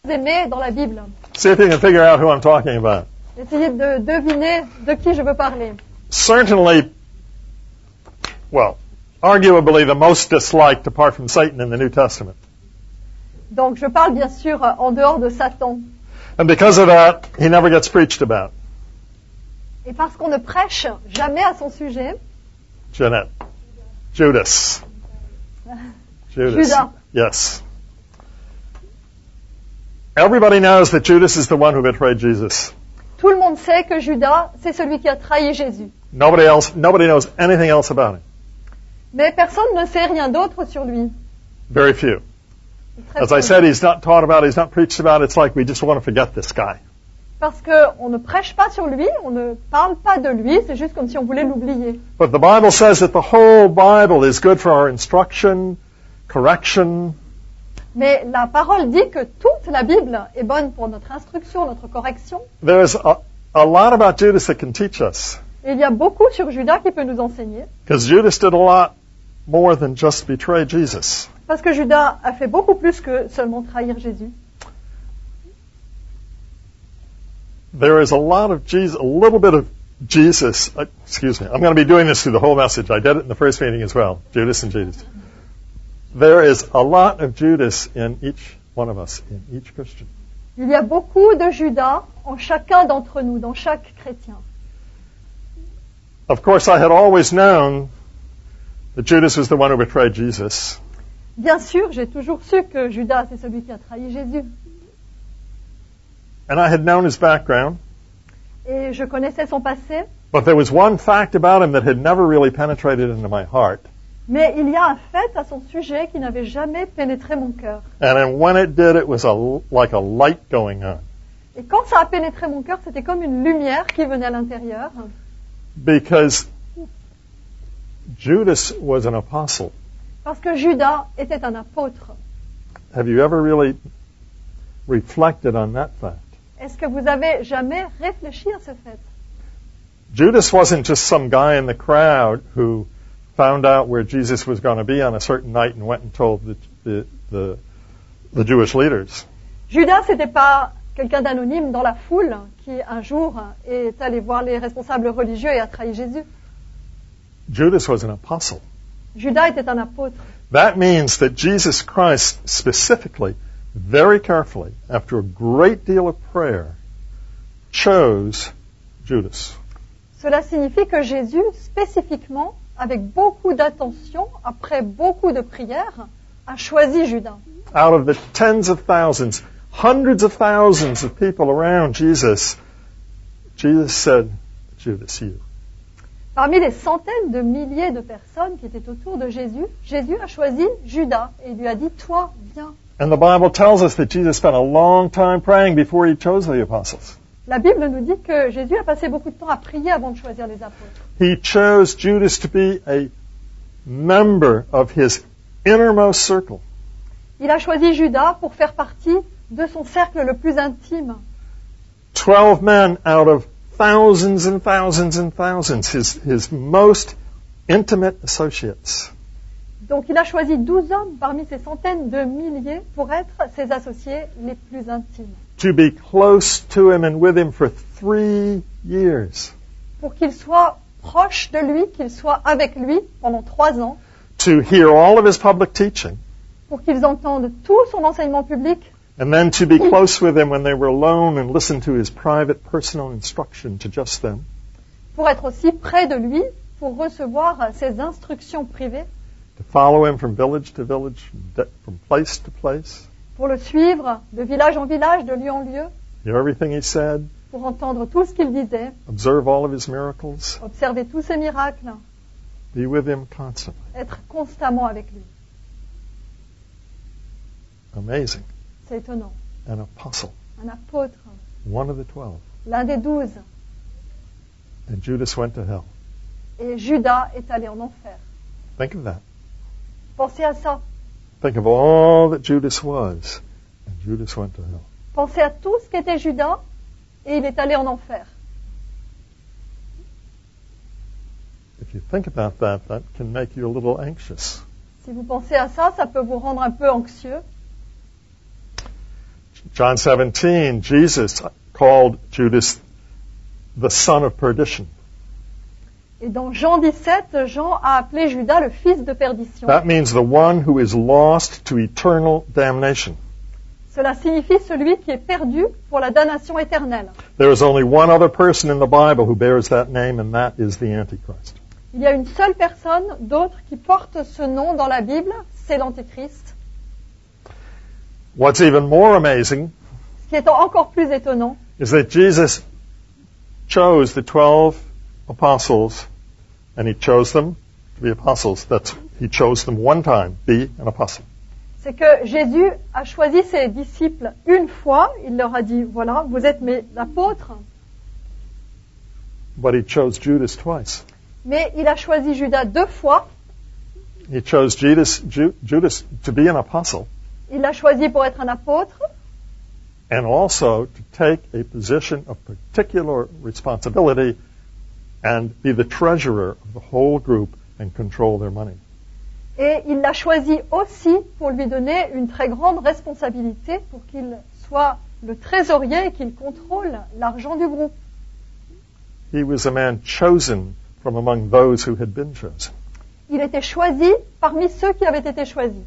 aimés dans la Bible. See if you can figure out who I'm talking about. Essayez de deviner de qui je veux parler. Certainly, well, arguably the most disliked apart from Satan in the New Testament. Donc je parle bien sûr en dehors de Satan. And because of that, he never gets preached about. Et parce qu'on ne prêche jamais à son sujet, Jeanette. Judas. Judas. Yes. Everybody knows that Judas is the one who betrayed Jesus. Tout le monde sait que Judas, c'est celui qui a trahi Jésus. Nobody knows anything else about him. Mais personne ne sait rien d'autre sur lui. Very few. Très As I peu. said, he's not taught about, he's not preached about. It's like we just want to forget this guy. Parce qu'on ne prêche pas sur lui, on ne parle pas de lui, c'est juste comme si on voulait l'oublier. But the Bible says that the whole Bible is good for our instruction, correction. Mais la parole dit que toute la Bible est bonne pour notre instruction, notre correction. There's a lot about Judas that can teach us. Et il y a beaucoup sur Judas qui peut nous enseigner. Because Judas did a lot more than just betray Jesus. Parce que Judas a fait beaucoup plus que seulement trahir Jésus. There is a lot of Jesus, a little bit of Jesus. Excuse me. I'm going to be doing this through the whole message. I did it in the first meeting as well. Judas and Jesus. There is a lot of Judas in each one of us, in each Christian. Il y a beaucoup de Judas en chacun d'entre nous, dans chaque chrétien. Of course, I had always known that Judas was the one who betrayed Jesus. Bien sûr, j'ai toujours su que Judas, c'est celui qui a trahi Jésus. And I had known his background. Et je connaissais son passé. But there was one fact about him that had never really penetrated into my heart. Mais il y a un fait à son sujet qui n'avait jamais pénétré mon cœur. And then when it did, it was like a light going on. Et quand ça a pénétré mon cœur, c'était comme une lumière qui venait à l'intérieur. Because Judas was an apostle. Parce que Judas était un apôtre. Have you ever really reflected on that fact? Est-ce que vous avez jamais réfléchi à ce fait? Judas wasn't just some guy in the crowd who found out where Jesus was going to be on a certain night and went and told the Jewish leaders. Judas, c'était pas quelqu'un d'anonyme dans la foule qui un jour est allé voir les responsables religieux et a trahi Jésus. Judas was an apostle. Judas était un apôtre. That means that Jesus Christ specifically, very carefully, after a great deal of prayer, chose Judas. Cela signifie que Jésus, spécifiquement, avec beaucoup d'attention, après beaucoup de prières, a choisi Judas. Out of the tens of thousands, hundreds of thousands of people around Jesus, Jesus said, Judas, you. Parmi les centaines de milliers de personnes qui étaient autour de Jésus, Jésus a choisi Judas et lui a dit, toi, viens. And the Bible tells us that Jesus spent a long time praying before he chose the apostles. La Bible nous dit que Jésus a passé beaucoup de temps à prier avant de choisir les apôtres. He chose Judas to be a member of his innermost circle. Il a choisi Judas pour faire partie de son cercle le plus intime. 12 men out of thousands and thousands and thousands, his most intimate associates. Donc il a choisi 12 hommes parmi ces centaines de milliers pour être ses associés les plus intimes. To be close to him and with him for 3 years. Pour qu'ils soient proches de lui, qu'ils soient avec lui pendant 3 ans. To hear all of his public teaching. Pour qu'ils entendent tout son enseignement public. And then to be close with him when they were alone and listen to his private personal instruction to just them. Pour être aussi près de lui, pour recevoir ses instructions privées. To follow him from village to village, from place to place. Pour le suivre de village en village, de lieu en lieu. Hear everything he said. Pour entendre tout ce qu'il disait. Observe all of his miracles. Observer tous ses miracles. Be with him constantly. Être constamment avec lui. Amazing. C'est étonnant. An apostle. Un apôtre. One of the 12. L'un des 12. And Judas went to hell. Et Judas est allé en enfer. Think of that. Pensez à ça. Think of all that Judas was. And Judas went to hell. Pensez à tout ce qu'était Judas et il est allé en enfer. If you think about that, that can make you a little anxious. Si vous pensez à ça, ça peut vous rendre un peu anxieux. John 17, Jesus called Judas the son of perdition. Et dans Jean 17, Jean a appelé Judas le fils de perdition. That means the one who is lost to eternal damnation. Cela signifie celui qui est perdu pour la damnation éternelle. There is only one other person in the Bible who bears that name, and that is the Antichrist. Il y a une seule personne d'autre qui porte ce nom dans la Bible, c'est l'Antéchrist. What's even more amazing Ce qui est encore plus étonnant, is that Jesus chose the 12 apostles, and he chose them to be apostles. He chose them one time, be an apostle. c'est que Jésus a choisi ses disciples une fois, il leur a dit, voilà, vous êtes mes apôtres, But he chose Judas twice. mais il a choisi Judas 2 fois, He chose Judas to be an apostle, il l'a choisi pour être un apôtre, and also to take a position of particular responsibility and be the treasurer of the whole group and control their money. et il l'a choisi aussi pour lui donner une très grande responsabilité, pour qu'il soit le trésorier et qu'il contrôle l'argent du groupe. He was a man chosen from among those who had been chosen. Il était choisi parmi ceux qui avaient été choisis.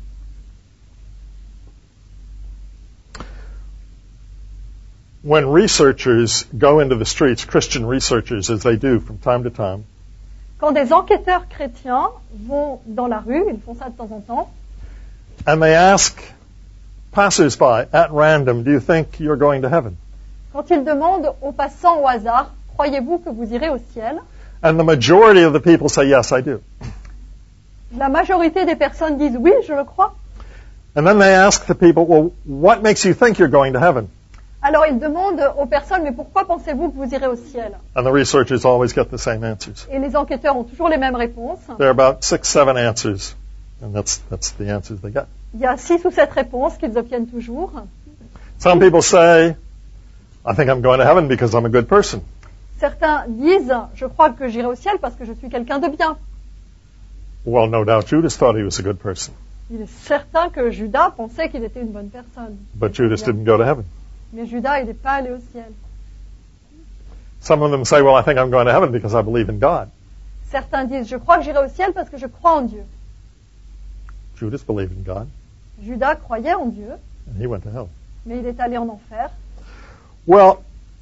When researchers go into the streets, Christian researchers, as they do from time to time, Quand des enquêteurs chrétiens vont dans la rue, ils font ça de temps en temps, and they ask passers-by at random, do you think you're going to heaven? quand ils demandent aux passants au hasard, croyez-vous que vous irez au ciel? And the majority of the people say, yes, I do. La majorité des personnes disent oui, je le crois. And then they ask the people, well, what makes you think you're going to heaven? Alors ils demandent aux personnes, mais pourquoi pensez-vous que vous irez au ciel? And the researchers always get the same answers. Et les enquêteurs ont toujours les mêmes réponses. There are about 6, 7 answers, and that's the answers they get. Il y a 6 ou 7 réponses qu'ils obtiennent toujours. Some people say, I think I'm going to heaven because I'm a good person. Certains disent, je crois que j'irai au ciel parce que je suis quelqu'un de bien. Well, no doubt Judas thought he was a good person, Il est certain que Judas pensait qu'il était une bonne personne. but Judas didn't go to heaven. Mais Judas, il n'est pas allé au ciel. Some of them say, well, I think I'm going to heaven because I believe in God. Certains disent, je crois que j'irai au ciel parce que je crois en Dieu. Judas believed in God, Judas croyait en Dieu, and he went to hell. mais il est allé en enfer. Well,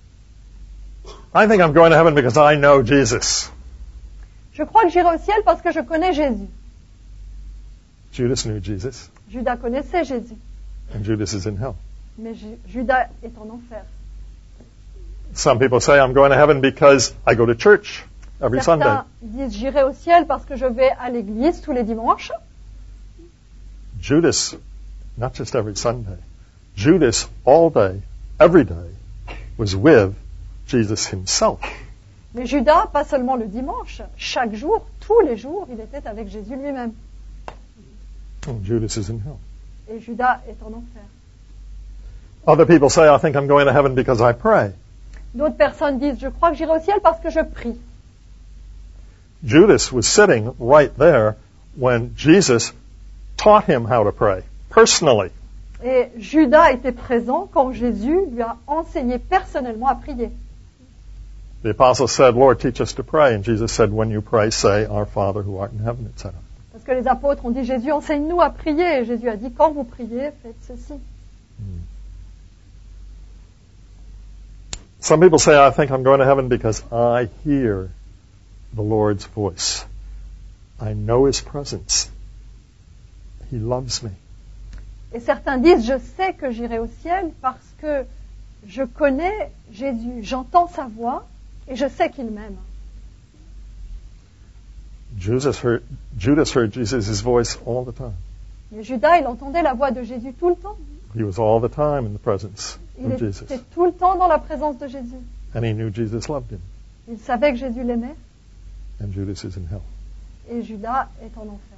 I think I'm going to heaven because I know Jesus. Je crois que j'irai au ciel parce que je connais Jésus. Judas knew Jesus, Judas connaissait Jésus, and Judas is in hell. mais Judas est en enfer. Some people say I'm going to heaven because I go to church every Sunday. Certains disent, j'irai au ciel parce que je vais à l'église tous les dimanches. Judas, not just every Sunday, Judas all day, every day, was with Jesus himself. Mais Judas, pas seulement le dimanche, chaque jour, tous les jours, il était avec Jésus lui-même. And Judas is in hell. Et Judas est en enfer. Other people say I think I'm going to heaven because I pray. D'autres personnes disent, je crois que j'irai au ciel parce que je prie. Judas was sitting right there when Jesus taught him how to pray, personally. Et Judas était présent quand Jésus lui a enseigné personnellement à prier. The apostle said, Lord, teach us to pray. And Jesus said, when you pray, say, Our Father who art in heaven, etc. Parce que les apôtres ont dit, Jésus, enseigne-nous à prier. Et Jésus a dit, quand vous priez, faites ceci. Some people say, I think I'm going to heaven because I hear the Lord's voice. I know His presence. He loves me. Et certains disent, je sais que j'irai au ciel parce que je connais Jésus, j'entends sa voix et je sais qu'il m'aime. Judas heard Jesus' voice all the time. Mais Judas, il entendait la voix de Jésus tout le temps. He was all the time in the presence Il of Jesus. était tout le temps dans la présence de Jésus. And he knew Jesus loved him. Il savait que Jésus l'aimait And Judas is in hell. et Judas est en enfer.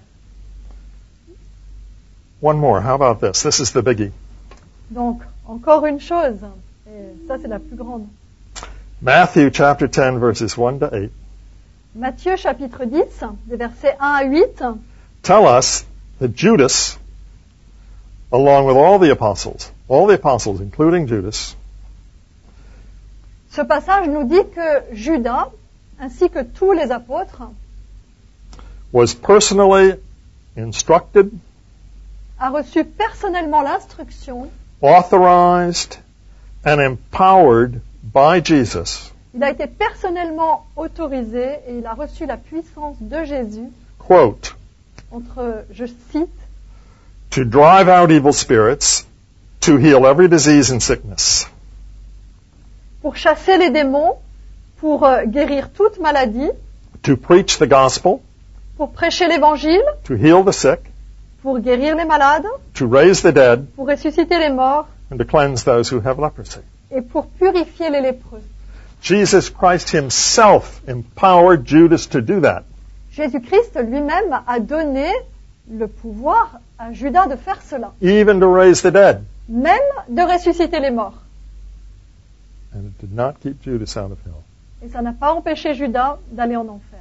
One more. How about this? This is the biggie. Donc, encore une chose, et ça c'est la plus grande. Matthew chapter 10, verses 1 to 8. Matthieu chapitre 10, des versets 1 à 8, Tell us that Judas, along with all the apostles, all the apostles, including Judas, Ce passage nous dit que Judas, ainsi que tous les apôtres, was personally instructed, a reçu personnellement l'instruction, authorized, and empowered by Jesus, il a été personnellement autorisé et il a reçu la puissance de Jésus, quote, entre, je cite, to drive out evil spirits, to heal every disease and sickness, pour chasser les démons, pour guérir toute maladie, to preach the gospel, pour prêcher l'évangile, to heal the sick, pour guérir les malades, to raise the dead, pour ressusciter les morts and to cleanse those who have leprosy. et pour purifier les lépreux. Jesus Christ himself empowered Judas to do that. Jésus-Christ lui-même a donné le pouvoir à Judas de faire cela, Even to raise the dead. même de ressusciter les morts. And it did not keep Judas out of hell. Et ça n'a pas empêché Judas d'aller en enfer.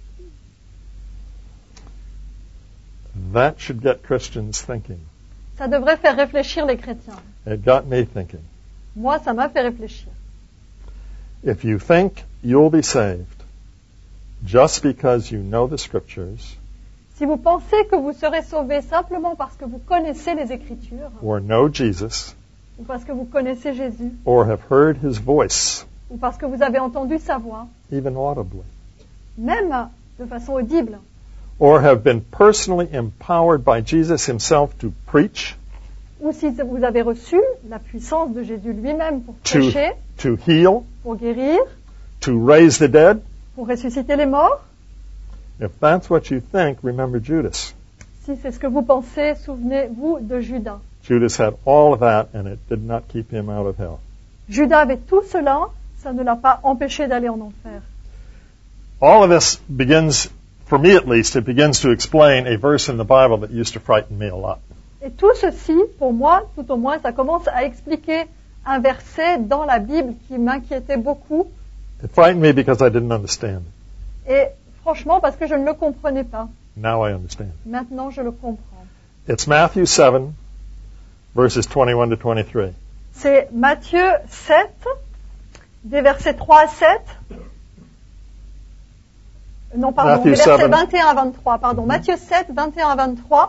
That should get Christians thinking. Ça devrait faire réfléchir les chrétiens. It got me thinking. Moi, ça m'a fait réfléchir. If you think you'll be saved just because you know the scriptures Si vous pensez que vous serez sauvés simplement parce que vous connaissez les Écritures, or know Jesus ou parce que vous connaissez Jésus, or have heard his voice, ou parce que vous avez entendu sa voix, even audibly, même de façon audible, or have been personally empowered by Jesus himself to preach, ou si vous avez reçu la puissance de Jésus lui-même pour to, prêcher, to heal, pour guérir, to raise the dead, pour ressusciter les morts, if that's what you think, remember Judas. si c'est ce que vous pensez, souvenez-vous de Judas. Judas had all of that, and it did not keep him out of hell. Judas avait tout cela, ça ne l'a pas empêché d'aller en enfer. All of this begins, for me at least, it begins to explain a verse in the Bible that used to frighten me a lot. Et tout ceci, pour moi, tout au moins, ça commence à expliquer un verset dans la Bible qui m'inquiétait beaucoup. It frightened me because I didn't understand it. Et franchement, parce que je ne le comprenais pas. Now I understand. Maintenant, je le comprends. It's Matthew 7, verses 21 to 23. C'est Matthieu 7, des versets 3 à 7. Non, pardon, Matthew des versets 7. 21 à 23. Pardon, Matthieu 7, 21 à 23.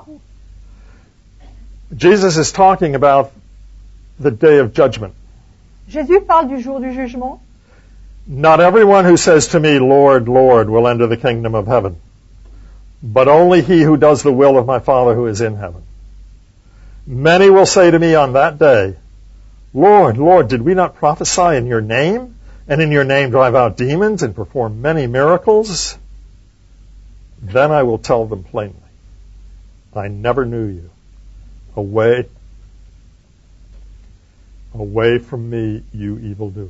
Jesus is talking about the day of judgment. Jésus parle du jour du jugement. Not everyone who says to me, Lord, Lord, will enter the kingdom of heaven, but only he who does the will of my Father who is in heaven. Many will say to me on that day, Lord, Lord, did we not prophesy in your name, and in your name drive out demons and perform many miracles? Then I will tell them plainly, I never knew you. Away from me, you evildoers.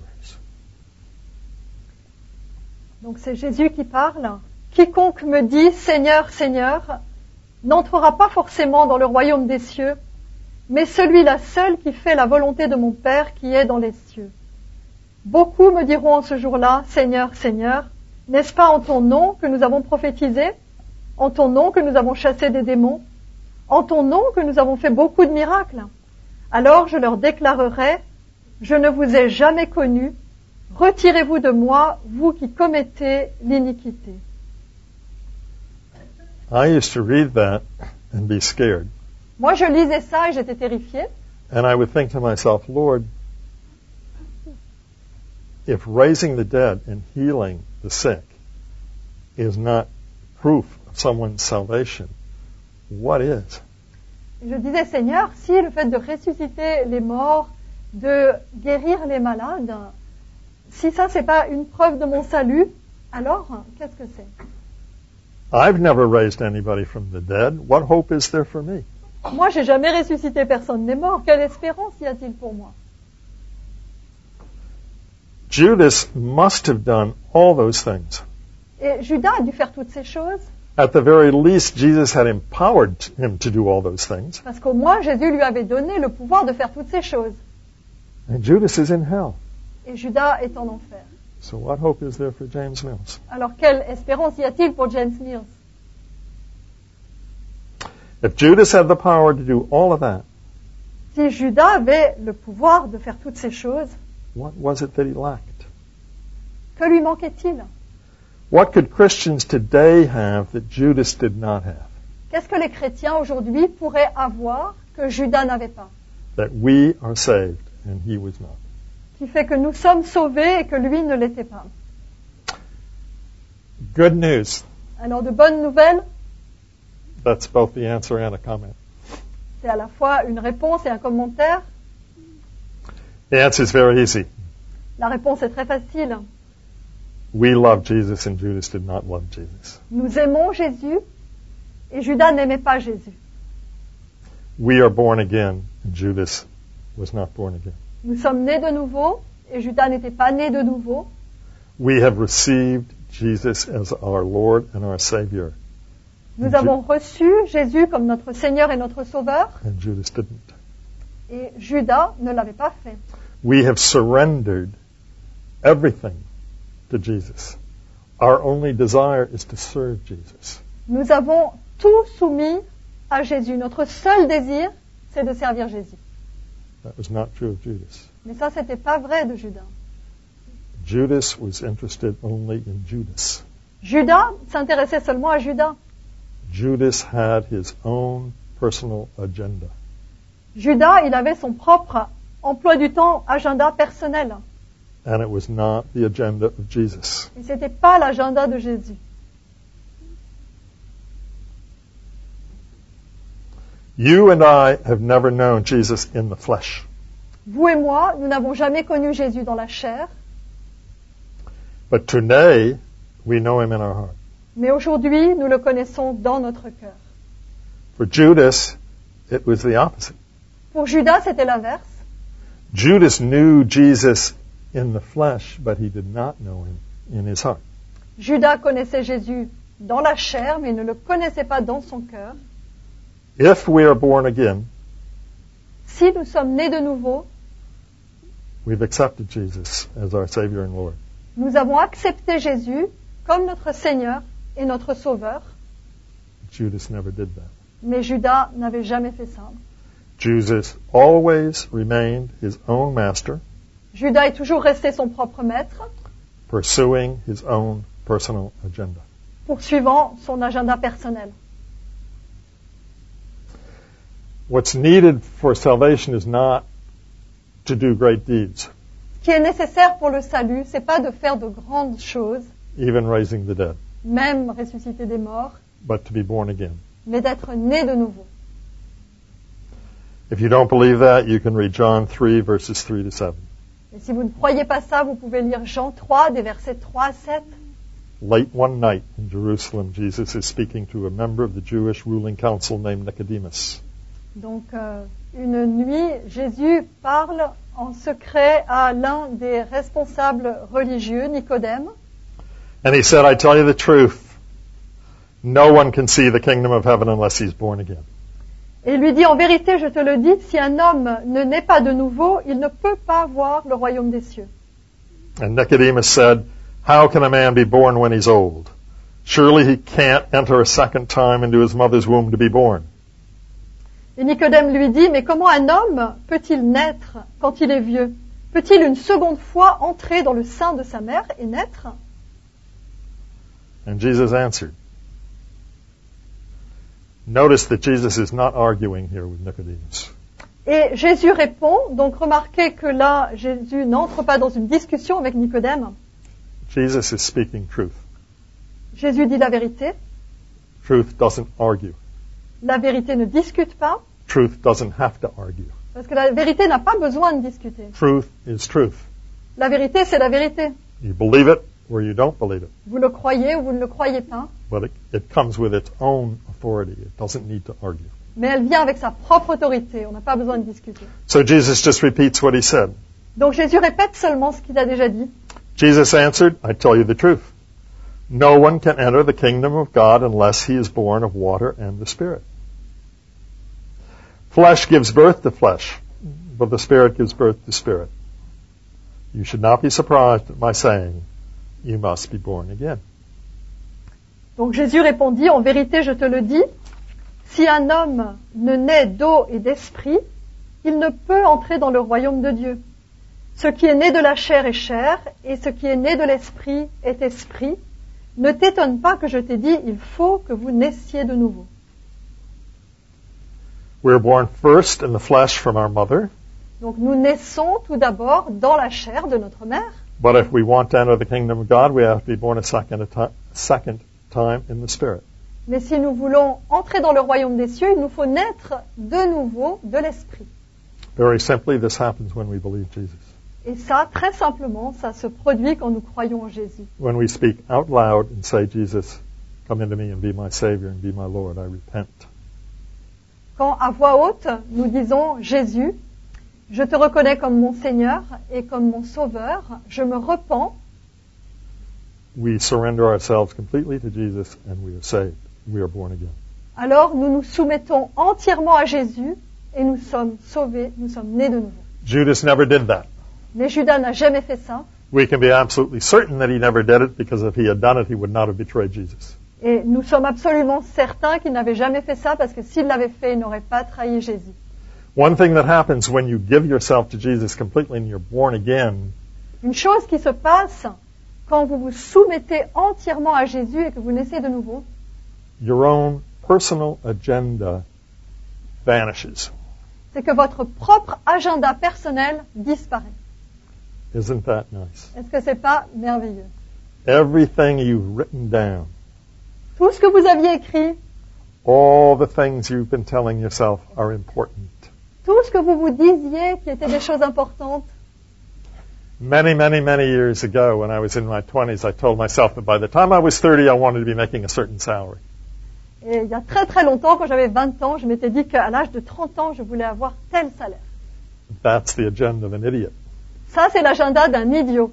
Donc c'est Jésus qui parle. Quiconque me dit Seigneur, Seigneur, n'entrera pas forcément dans le royaume des cieux, mais celui-là seul qui fait la volonté de mon Père qui est dans les cieux. Beaucoup me diront en ce jour-là, Seigneur, Seigneur, n'est-ce pas en ton nom que nous avons prophétisé, en ton nom que nous avons chassé des démons, en ton nom que nous avons fait beaucoup de miracles? Alors je leur déclarerai, je ne vous ai jamais connu, retirez-vous de moi, vous qui commettez l'iniquité. I used to read that and be scared. Moi, je lisais ça et j'étais terrifiée. And I would think to myself, Lord, if raising the dead and healing the sick is not proof of someone's salvation, what is? Je disais, Seigneur, si le fait de ressusciter les morts, de guérir les malades, si ça, c'est pas une preuve de mon salut, alors, qu'est-ce que c'est? I've never raised anybody from the dead. What hope is there for me? Moi, j'ai jamais ressuscité personne des morts. Quelle espérance y a-t-il pour moi? Judas must have done all those things. Et Judas a dû faire toutes ces choses, At the very least, Jesus had empowered him to do all those things. parce qu'au moins, Jésus lui avait donné le pouvoir de faire toutes ces choses. And Judas is in hell. Et Judas est en enfer. So what hope is there for James Mills? Alors, quelle espérance y a-t-il pour James Mills? If Judas had the power to do all of that, Si Judas avait le pouvoir de faire toutes ces choses, what was it that he lacked? que lui manquait-il? What could Christians today have that Judas did not have? Qu'est-ce que les chrétiens aujourd'hui pourraient avoir que Judas n'avait pas? That we are saved and he was not. Qui fait que nous sommes sauvés et que lui ne l'était pas. Good news. Alors de bonnes nouvelles, That's both the answer and a comment. c'est à la fois une réponse et un commentaire. The answer is very easy. La réponse est très facile. We love Jesus and Judas did not love Jesus. Nous aimons Jésus et Judas n'aimait pas Jésus. We are born again and Judas was not born again. Nous sommes nés de nouveau et Judas n'était pas né de nouveau. We have received Jesus as our Lord and our Savior. Nous avons reçu Jésus comme notre Seigneur et notre Sauveur And Judas didn't. et Judas ne l'avait pas fait. We have surrendered everything to Jesus. Our only desire is to serve Jesus. Nous avons tout soumis à Jésus. Notre seul désir, c'est de servir Jésus. That was not true of Judas. Mais ça, c'était pas vrai de Judas. Judas was interested only in Judas. Judas s'intéressait seulement à Judas. Judas had his own personal agenda. Judas, il avait son propre emploi du temps, agenda personnel. And it was not the agenda of Jesus. Et c'était pas l'agenda de Jésus. You and I have never known Jesus in the flesh. Vous et moi, nous n'avons jamais connu Jésus dans la chair, But today, we know him in our heart. mais aujourd'hui, nous le connaissons dans notre cœur. For Judas, it was the opposite. Pour Judas, c'était l'inverse. Judas knew Jesus in the flesh, but he did not know him in his heart. Judas connaissait Jésus dans la chair, mais il ne le connaissait pas dans son cœur. If we are born again, Si nous sommes nés de nouveau, we've accepted Jesus as our Savior and Lord. nous avons accepté Jésus comme notre Seigneur et notre Sauveur, Judas never did that. mais Judas n'avait jamais fait ça. Judas always remained his own master, Judas est toujours resté son propre maître, pursuing his own personal agenda. poursuivant son agenda personnel. What's needed for salvation is not to do great deeds, Ce qui est nécessaire pour le salut, c'est pas de faire de grandes choses, even raising the dead, même ressusciter des morts, but to be born again. mais d'être né de nouveau. If you don't believe that, you can read John 3, verses 3 to 7. Et si vous ne croyez pas ça, vous pouvez lire Jean 3, des versets 3 à 7. Late one night in Jerusalem, Jesus is speaking to a member of the Jewish ruling council named Nicodemus. Donc, une nuit, Jésus parle en secret à l'un des responsables religieux, Nicodème. And he said, I tell you the truth, no one can see the kingdom of heaven unless he's born again. Et il lui dit, en vérité, je te le dis, si un homme ne naît pas de nouveau, il ne peut pas voir le royaume des cieux. And Nicodemus said, how can a man be born when he's old? Surely he can't enter a second time into his mother's womb to be born. Et Nicodème lui dit, mais comment un homme peut-il naître quand il est vieux? Peut-il une seconde fois entrer dans le sein de sa mère et naître? And Jesus answered. Notice that Jesus is not arguing here with Nicodemus. Et Jésus répond, donc remarquez que là, Jésus n'entre pas dans une discussion avec Nicodème. Jesus is speaking truth. Jésus dit la vérité. Truth doesn't argue. La vérité ne discute pas, Truth doesn't have to argue. parce que la vérité n'a pas besoin de discuter. Truth is truth. La vérité, c'est la vérité. You believe it or you don't believe it. Vous le croyez ou vous ne le croyez pas, But it comes with its own authority. It doesn't need to argue. mais elle vient avec sa propre autorité. On n'a pas besoin de discuter. So Jesus just repeats what he said. Donc Jésus répète seulement ce qu'il a déjà dit. Jesus answered, I tell you the truth. No one can enter the kingdom of God unless he is born of water and the Spirit. Flesh gives birth to flesh, but the Spirit gives birth to spirit. You should not be surprised at my saying, you must be born again. Donc Jésus répondit, en vérité, je te le dis, si un homme ne naît d'eau et d'esprit, il ne peut entrer dans le royaume de Dieu. Ce qui est né de la chair est chair, et ce qui est né de l'esprit est esprit. Ne t'étonne pas que je t'ai dit, il faut que vous naissiez de nouveau. We are born first in the flesh from our mother, Donc nous naissons tout d'abord dans la chair de notre mère. but if we want to enter the kingdom of God, we have to be born a second time in the Spirit. Mais si nous voulons entrer dans le royaume des cieux, il nous faut naître de nouveau de l'esprit. Very simply, this happens when we believe Jesus. Et ça, très simplement, ça se produit quand nous croyons en Jésus. When we speak out loud and say, Jesus, come into me and be my Savior and be my Lord, I repent. Quand à voix haute, nous disons Jésus, je te reconnais comme mon Seigneur et comme mon Sauveur, je me repens, We surrender ourselves completely to Jesus and we are saved. We are born again. alors nous nous soumettons entièrement à Jésus et nous sommes sauvés, nous sommes nés de nouveau. Judas never did that. Mais Judas n'a jamais fait ça. We can be absolutely certain that he never did it because if he had done it, he would not have betrayed Jesus. Et nous sommes absolument certains qu'il n'avait jamais fait ça parce que s'il l'avait fait, il n'aurait pas trahi Jésus. One thing that happens when you give yourself to Jesus completely and you're born again Une chose qui se passe quand vous vous soumettez entièrement à Jésus et que vous naissez de nouveau, your own personal agenda vanishes. c'est que votre propre agenda personnel disparaît. Isn't that nice? Est-ce que c'est pas merveilleux? Everything you've written down, Tout ce que vous aviez écrit, all the things you've been telling yourself are important. tout ce que vous vous disiez qui étaient des choses importantes, Many, many, many years ago, when I was in my 20s, I told myself that by the time I was 30, I wanted to be making a certain salary. et il y a très très longtemps, quand j'avais 20 ans, je m'étais dit qu'à l'âge de 30 ans, je voulais avoir tel salaire. That's the agenda of an idiot. Ça, c'est l'agenda d'un idiot.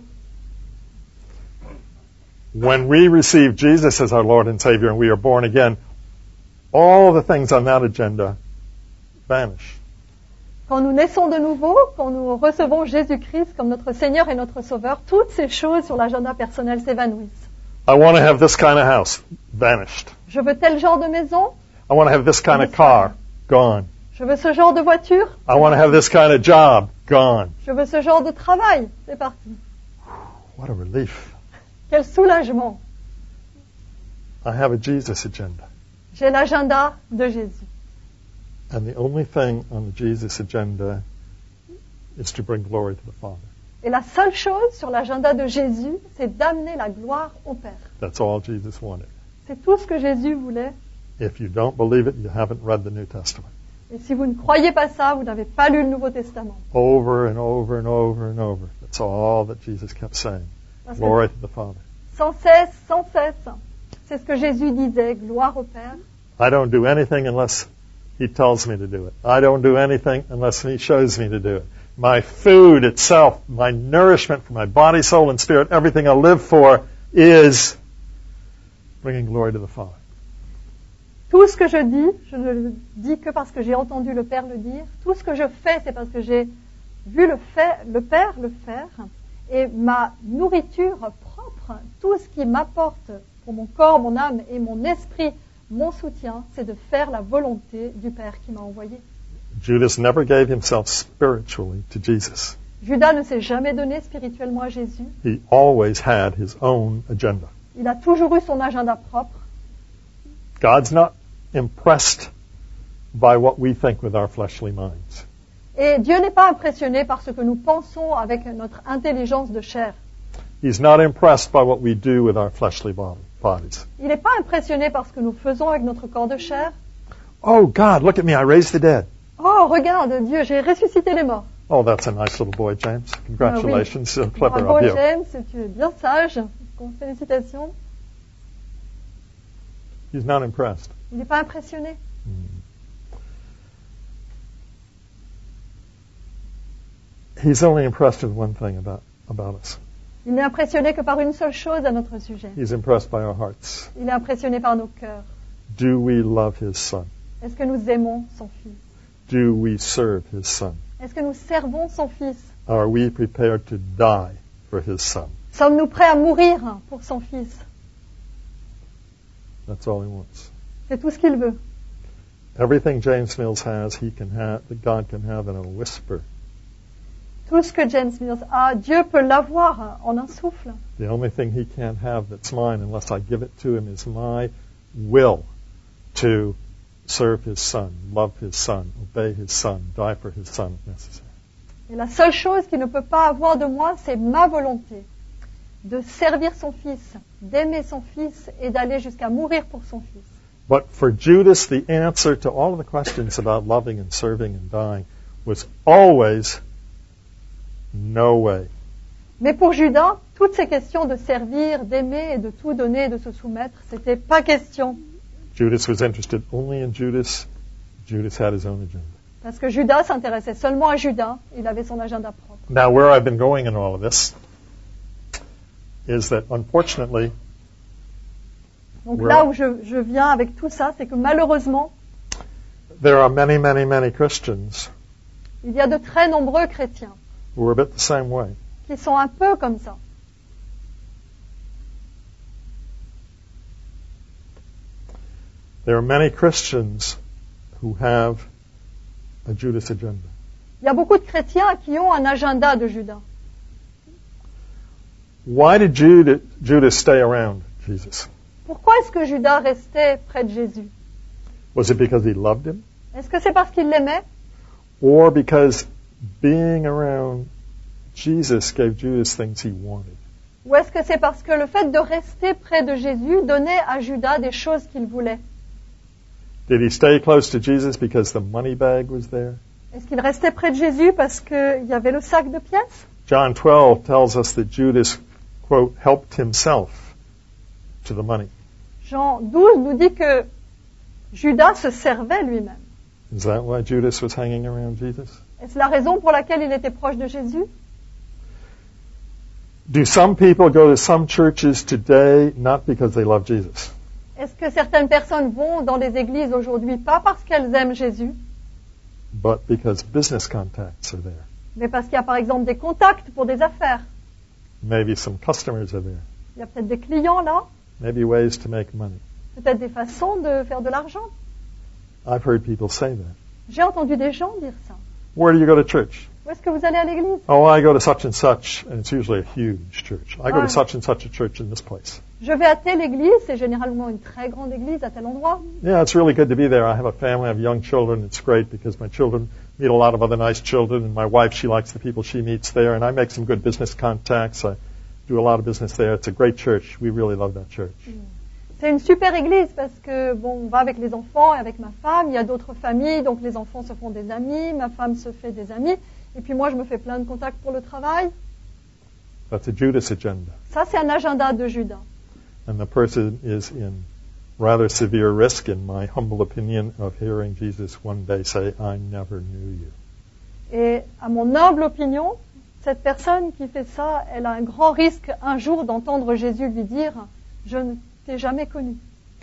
When we receive Jesus as our Lord and Savior and we are born again, all the things on that agenda vanish. Quand nous naissons de nouveau, quand nous recevons Jésus-Christ comme notre Seigneur et notre Sauveur, toutes ces choses sur l'agenda personnel s'évanouissent. I want to have this kind of house, vanished. Je veux tel genre de maison, I want to have this kind of car, gone. je veux ce genre de voiture, I want to have this kind of job, gone. je veux ce genre de travail, c'est parti. What a relief. Quel soulagement. I have a Jesus agenda. J'ai l'agenda de Jésus. And the only thing on the Jesus agenda is to bring glory to the Father. Et la seule chose sur l'agenda de Jésus, c'est d'amener la gloire au Père. That's all Jesus wanted. C'est tout ce que Jésus voulait. If you don't believe it, you haven't read the New Testament. Et si vous ne croyez pas ça, vous n'avez pas lu le Nouveau Testament. Over and over and over and over. That's all that Jesus kept saying. Parce que Glory to the Father. sans cesse, c'est ce que Jésus disait, gloire au Père. I don't do anything unless He tells me to do it. I don't do anything unless He shows me to do it. My food itself, my nourishment for my body, soul, and spirit, everything I live for is bringing glory to the Father. Tout ce que je dis, je ne le dis que parce que j'ai entendu le Père le dire. Tout ce que je fais, c'est parce que j'ai vu le Père le faire. Et ma nourriture propre, tout ce qui m'apporte pour mon corps, mon âme et mon esprit, mon soutien, c'est de faire la volonté du Père qui m'a envoyé. Judas never gave himself spiritually to Jesus. Judas ne s'est jamais donné spirituellement à Jésus. He always had his own agenda. Il a toujours eu son agenda propre. God's not impressed by what we think with our fleshly minds. Et Dieu n'est pas impressionné par ce que nous pensons avec notre intelligence de chair. He's not impressed by what we do with our fleshly bodies. Il n'est pas impressionné par ce que nous faisons avec notre corps de chair. Oh, God, look at me, I raised the dead. Oh, regarde, Dieu, j'ai ressuscité les morts. Oh, that's a nice little boy, James. Congratulations. So clever Bravo, of you. James, tu es bien sage. Félicitations. He's not impressed. Il n'est pas impressionné. He's only impressed with one thing about us. Il n'est impressionné que par une seule chose à notre sujet. He's impressed by our hearts. Il est impressionné par nos cœurs. Do we love His Son? Est-ce que nous aimons son Fils? Do we serve His Son? Est-ce que nous servons son Fils? Are we prepared to die for His Son? Sommes-nous prêts à mourir pour son Fils? That's all He wants. C'est tout ce qu'il veut. Everything James Mills has, that God can have in a whisper. Tout ce que James Mills a, Dieu peut l'avoir en un souffle. The only thing he can't have that's mine unless I give it to him is my will to serve his son, love his son, obey his son, die for his son if necessary. Et la seule chose qu'il ne peut pas avoir de moi, c'est ma volonté de servir son fils, d'aimer son fils et d'aller jusqu'à mourir pour son fils. But for Judas, the answer to all of the questions about loving and serving and dying was always no way. Mais pour Judas, toutes ces questions de servir, d'aimer et de tout donner et de se soumettre, c'était pas question. Judas was interested only in Judas. Judas had his own agenda. Parce que Judas s'intéressait seulement à Judas, il avait son agenda propre. Now, where I've been going in all of this is that, unfortunately, Donc là où je viens avec tout ça, c'est que malheureusement, there are many, many, many Christians il y a de très nombreux chrétiens who are a bit the same way. qui sont un peu comme ça. There are many Christians who have a Judas agenda. Il y a beaucoup de chrétiens qui ont un agenda de Judas. Why did Judas stay around Jesus? Pourquoi est-ce que Judas restait près de Jésus? Was it because he loved him? Est-ce que c'est parce qu'il l'aimait? Or because being around Jesus gave Judas things he wanted? Ou est-ce que c'est parce que le fait de rester près de Jésus donnait à Judas des choses qu'il voulait? Did he stay close to Jesus because the money bag was there? Est-ce qu'il restait près de Jésus parce qu'il y avait le sac de pièces? John 12 tells us that Judas, quote, helped himself to the money. Jean 12 nous dit que Judas se servait lui-même. Is that why Judas was hanging around Jesus? Est-ce la raison pour laquelle il était proche de Jésus? Do some people go to some churches today not because they love Jesus? Est-ce que certaines personnes vont dans les églises aujourd'hui pas parce qu'elles aiment Jésus, But because business contacts are there. mais parce qu'il y a par exemple des contacts pour des affaires? Maybe some customers are there. Il y a peut-être des clients là, Maybe ways to make money. peut-être des façons de faire de l'argent. I've heard people say that. J'ai entendu des gens dire ça. Where do you go to church? Où est-ce que vous allez à l'église? Oh, I go to such and such, and it's usually a huge church. I go Ah. to such and such a church in this place. Je vais à telle église, c'est généralement une très grande église à tel endroit. Yeah, it's really good to be there. I have a family, I have young children. It's great because my children meet a lot of other nice children, and my wife, she likes the people she meets there, and I make some good business contacts. I do a lot of business there. It's a great church. We really love that church. C'est une super église parce que, bon, on va avec les enfants et avec ma femme, il y a d'autres familles, donc les enfants se font des amis, ma femme se fait des amis, et puis moi je me fais plein de contacts pour le travail. That's a Judas agenda. Ça, c'est un agenda de Judas. And the person is in rather severe risk, in my humble opinion, of hearing Jesus one day say, I never knew you. Et à mon humble opinion, cette personne qui fait ça, elle a un grand risque un jour d'entendre Jésus lui dire « Je ne t'ai jamais connu ».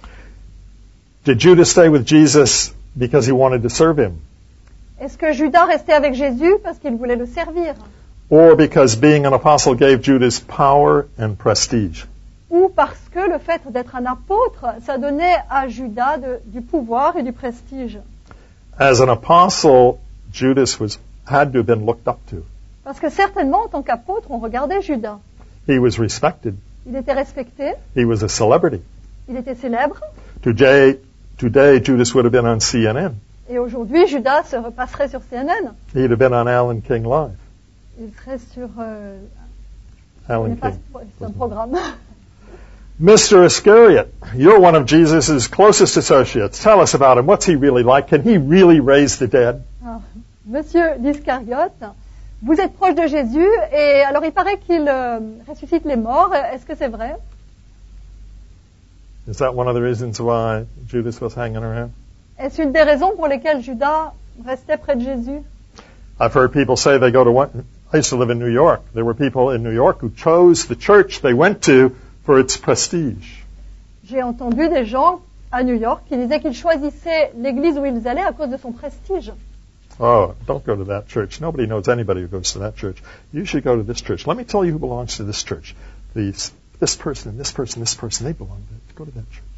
Did Judas stay with Jesus because he wanted to serve him? Est-ce que Judas restait avec Jésus parce qu'il voulait le servir? Or because being an apostle gave Judas power and prestige? Ou parce que le fait d'être un apôtre, ça donnait à Judas du pouvoir et du prestige? As an apostle, Judas had to have been looked up to. Parce que certainement, en tant qu'apôtre, on regardait Judas. He was respected. Il était respecté, He was a celebrity. il était célèbre, Today, Judas would have been on CNN. et aujourd'hui, Judas se repasserait sur CNN. He'd have been on Alan King Live. Il serait sur... Alan c'est King. un programme. Mr. Iscariot, you're one of Jesus' closest associates. Tell us about him. What's he really like? Can he really raise the dead? Alors, Monsieur l'Iscariote, vous êtes proche de Jésus, et alors il paraît qu'il ressuscite les morts. Est-ce que c'est vrai? Is that one of the reasons why Judas was hanging around? Est-ce une des raisons pour lesquelles Judas restait près de Jésus? I've heard people say they go to one. I used to live in New York. There were people in New York who chose the church they went to for its prestige. J'ai entendu des gens à New York qui disaient qu'ils choisissaient l'église où ils allaient à cause de son prestige. Oh, don't go to that church. Nobody knows anybody who goes to that church. You should go to this church. Let me tell you who belongs to this church. This person and this person, they belong to. Go to that church.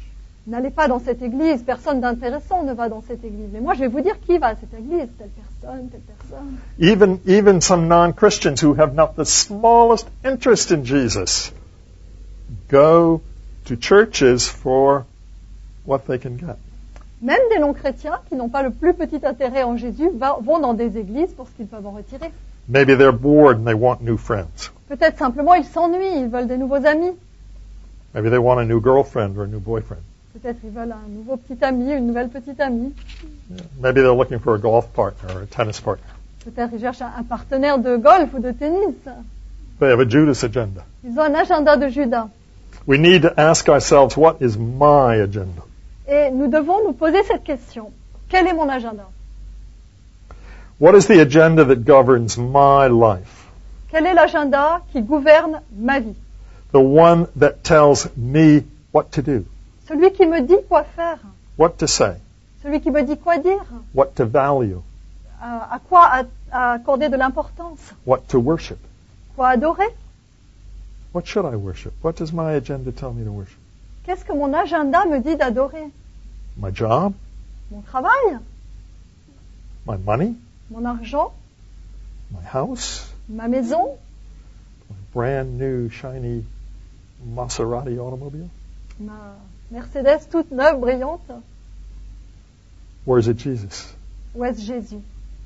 n'allez pas dans cette église, personne d'intéressant ne va dans cette église. Mais moi, je vais vous dire qui va à cette église, telle personne, telle personne. Even some non-Christians who have not the smallest interest in Jesus go to churches for what they can get. Même des non-chrétiens qui n'ont pas le plus petit intérêt en Jésus vont dans des églises pour ce qu'ils peuvent en retirer. Maybe they're bored and they want new friends. Peut-être simplement ils s'ennuient, ils veulent des nouveaux amis. Maybe they want a new girlfriend or a new boyfriend. Peut-être ils veulent un nouveau petit ami, une nouvelle petite amie. Maybe they're looking for a golf partner or a tennis partner. Peut-être ils cherchent un partenaire de golf ou de tennis. They have a Judas agenda. Ils ont un agenda de Judas. We need to ask ourselves, what is my agenda? Et nous devons nous poser cette question. Quel est mon agenda? What is the agenda that governs my life? Quel est l'agenda qui gouverne ma vie? The one that tells me what to do, Celui qui me dit quoi faire. what to say, Celui qui me dit quoi dire. what to value, À quoi accorder de l'importance. what to worship. Quoi adorer. What should I worship? What does my agenda tell me to worship? Qu'est-ce que mon agenda me dit d'adorer? My job? Mon travail? My money? Mon argent? My house? Ma maison? My brand new shiny Maserati automobile? Ma Mercedes toute neuve, brillante? Or is it Jesus? Ou est-ce Jésus?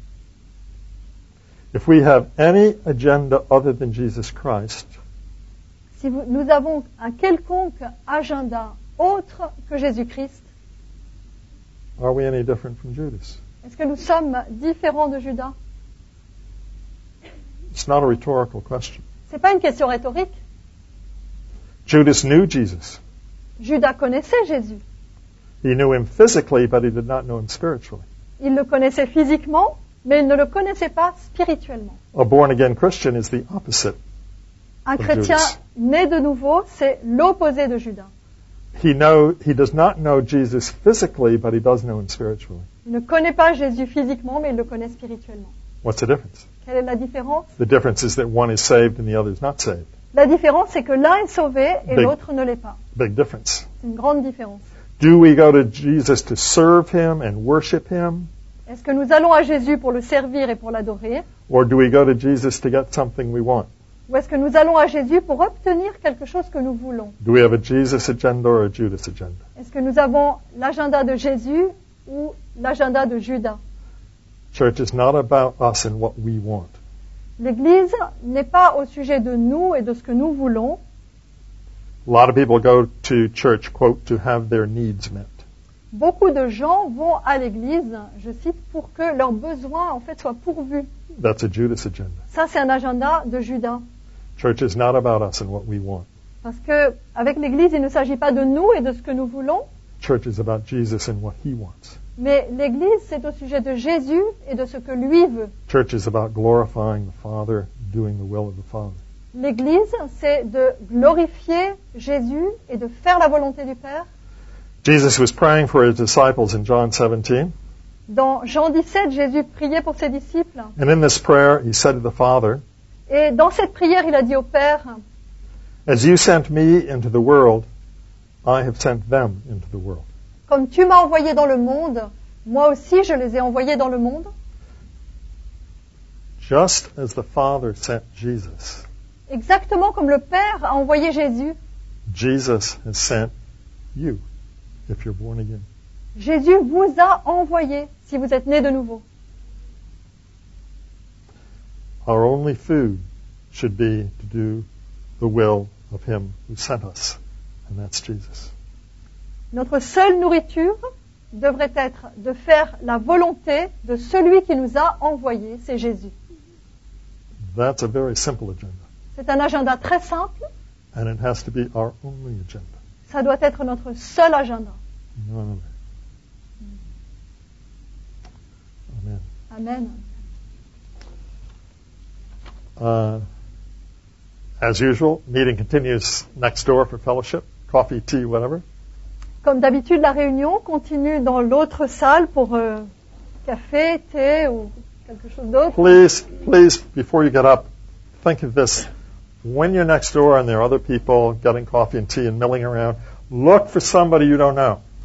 If we have any agenda other than Jesus Christ, Si nous avons un quelconque agenda autre que Jésus-Christ, are we any different from Judas? est-ce que nous sommes différents de Judas? It's not a rhetorical question. C'est pas une question rhétorique. Judas knew Jesus. Judas connaissait Jésus. He knew him physically, but he did not know him spiritually. Il le connaissait physiquement, mais il ne le connaissait pas spirituellement. A born-again Christian is the opposite. Un chrétien né de nouveau, c'est l'opposé de Judas. He does not know Jesus physically, but he does know him spiritually. Il ne connaît pas Jésus physiquement, mais il le connaît spirituellement. What's the difference? Quelle est la différence? The difference is that one is saved and the other is not saved. La différence, c'est que l'un est sauvé et Big. l'autre ne l'est pas. Big difference. C'est une grande différence. Do we go to Jesus to serve him and worship him? Est-ce que nous allons à Jésus pour le servir et pour l'adorer? Or do we go to Jesus to get something we want? Ou est-ce que nous allons à Jésus pour obtenir quelque chose que nous voulons? Do we have a Jesus agenda or a Judas agenda? Est-ce que nous avons l'agenda de Jésus ou l'agenda de Judas? Church is not about us and what we want. L'Église n'est pas au sujet de nous et de ce que nous voulons. A lot of people go to church, quote, to have their needs met. Beaucoup de gens vont à l'Église, je cite, pour que leurs besoins en fait soient pourvus. That's a Judas agenda. Ça, c'est un agenda de Judas. Church is not about us and what we want. Parce que avec l'Église, il ne s'agit pas de nous et de ce que nous voulons, Church is about Jesus and what he wants. mais l'Église, c'est au sujet de Jésus et de ce que lui veut. Church is about glorifying the Father, doing the will of the Father. L'Église, c'est de glorifier Jésus et de faire la volonté du Père. Jesus was praying for his disciples in John 17. Dans Jean 17, Jésus priait pour ses disciples. And in this prayer, he said to the Father, Et dans cette prière, il a dit au Père, as you sent me into the world, I have sent them into the world. comme tu m'as envoyé dans le monde, moi aussi je les ai envoyés dans le monde. Just as the Father sent Jesus, Exactement comme le Père a envoyé Jésus, Jesus has sent you, if you're born again. Jésus vous a envoyé si vous êtes né de nouveau. Our only food should be to do the will of him who sent us, and that's Jesus. Notre seule nourriture devrait être de faire la volonté de celui qui nous a envoyés, c'est Jésus. That's a very simple agenda, C'est un agenda très simple, and it has to be our only agenda. ça doit être notre seul agenda. None of it. Amen. Amen. As usual, meeting continues next door for fellowship, coffee, tea, whatever. Comme d'habitude, la réunion continue dans l'autre salle pour café, thé ou quelque chose d'autre. Please, before you get up, think of this. When you're next door and there are other people getting coffee and tea and milling around, look for somebody you don't know.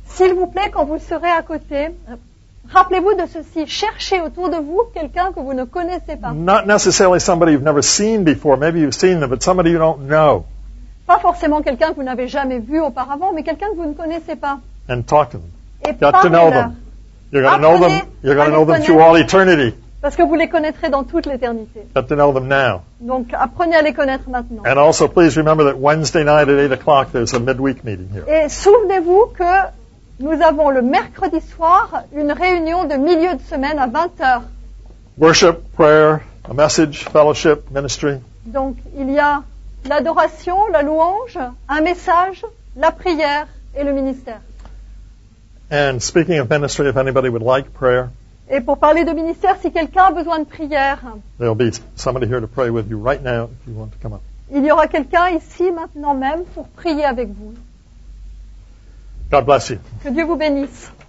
S'il vous plaît, quand vous serez à côté, rappelez-vous de ceci. Cherchez autour de vous quelqu'un que vous ne connaissez pas. Not necessarily somebody you've never seen before. Maybe you've seen them, but somebody you don't know. Pas forcément quelqu'un que vous n'avez jamais vu auparavant, mais quelqu'un que vous ne connaissez pas. And talk to them. Et Got to know parlez-leur. them. You're going to know them. You're going to know them through all eternity. Parce que vous les connaîtrez dans toute l'éternité. Got to know them now. Donc apprenez à les connaître maintenant. And also, please remember that Wednesday night at 8 o'clock, there's a midweek meeting here. Et souvenez-vous que nous avons le mercredi soir une réunion de milieu de semaine à 20h. Worship, prayer, a message, fellowship, ministry. Donc il y a l'adoration, la louange, un message, la prière et le ministère. And speaking of ministry, if anybody would like prayer, Et pour parler de ministère, si quelqu'un a besoin de prière, there'll be somebody here to pray with you right now if you want to come up. il y aura quelqu'un ici maintenant même pour prier avec vous. God bless you. Que Dieu vous bénisse.